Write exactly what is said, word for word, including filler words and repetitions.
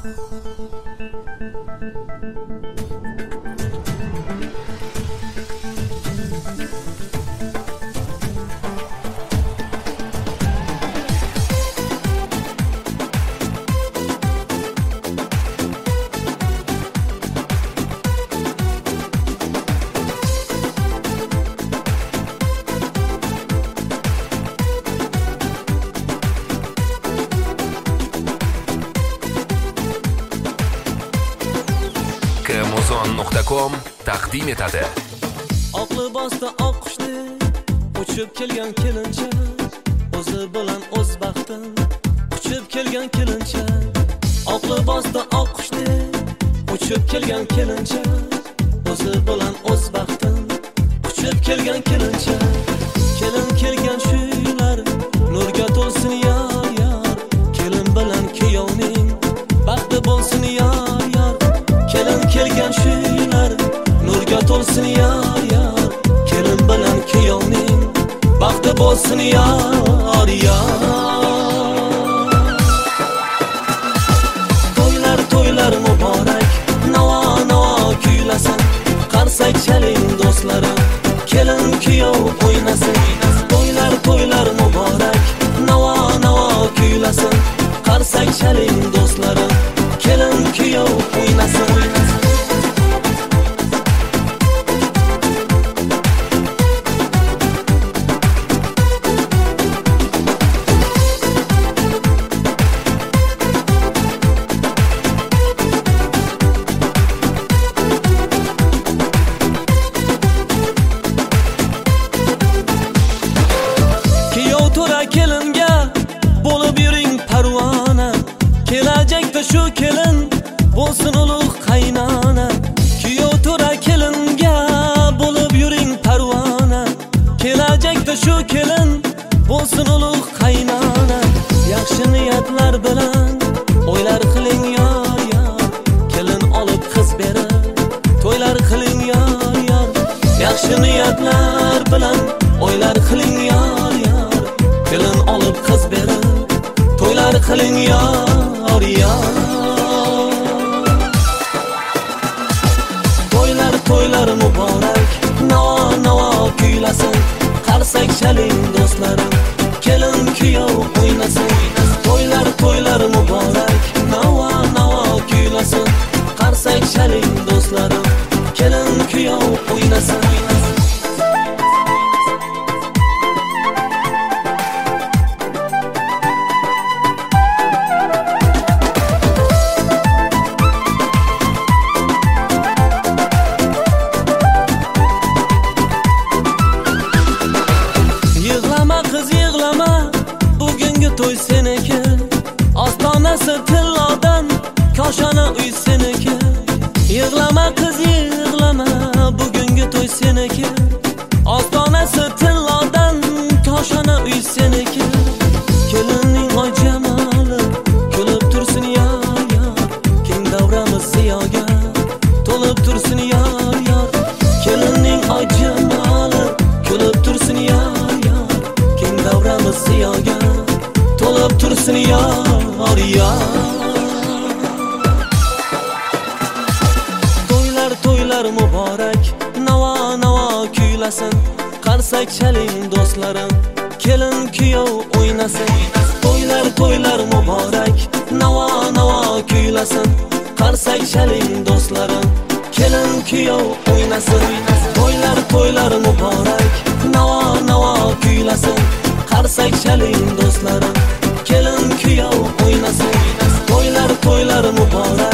Muzon nuqta com taqdim etadi. Oq libosda oq qushni uchib kelgan kelincha, o'zi bilan o'z baxtin uchib kelgan kelincha. Oq libosda oq qushni uchib kelgan kelincha, o'zi bilan o'z baxtin uchib kelgan kelincha. Kelin kelgan shular nurga to'lsin yor yor, kelin bilan kuyovning baxti bo'lsin yor yor. Kelin kelgan shular nurga to'lsin yor yor, kelin bilan kuyovning baxti bo'lsin yor yor. To'ylar to'ylar muborak, navo navo kuylasin, qarsak chaling do'stlarim, kelin kuyov o'ynasin. To'ylar to'ylar muborak, navo navo kuylasin, qarsak chaling do'stlarim, kelin kuyov o'ynasin. Kelinga bo'lib yuring parvona, kelajakda shu kelin bo'lsin ulug' qaynona. Kuyov to'ra kelinga bo'lib yuring parvona, kelajakda shu kelin bo'lsin ulug' qaynona. Yaxshi niyatlar bilan o'ylar qiling yor yor, kelin olib qiz berib to'ylar qiling yor yor. Yaxshi niyatlar bilan o'ylar qiling yor yor, kelin olib qiz berib to'ylar qiling yor yor. To'ylar to'ylar muborak, navo navo kuylasin, qarsak chaling do'stlarim, kelin kuyov o'ynasin. To'ylar to'ylar muborak, navo navo kuylasin, qarsak chaling do'stlarim, kelin kuyov o'ynasin. To'y seniki, ostonasi tillodan, koshona uy seniki. Yig'lama qiz yig'lama, bugungi to'y seniki, ostonasi tillodan, koshona uy seniki. Kelinning oy jamoli kulib tursin yor yor, keng davramiz ziyoga to'lib tursin yor yor. Kelinning oy jamoli kulib tursin yor yor, keng davramiz ziyoga to'lib tursin yor yor. To'ylar to'ylar muborak, navo navo kuylasin, qarsak chaling do'stlarim, kelin kuyov o'ynasin. To'ylar to'ylar muborak, navo navo kuylasin, qarsak chaling do'stlarim, kelin kuyov o'ynasin. To'ylar to'ylar muborak, navo navo kuylasin, qarsak chaling do'stlarim, kelin kuyov o'ynasin. To'ylar to'ylar muborak.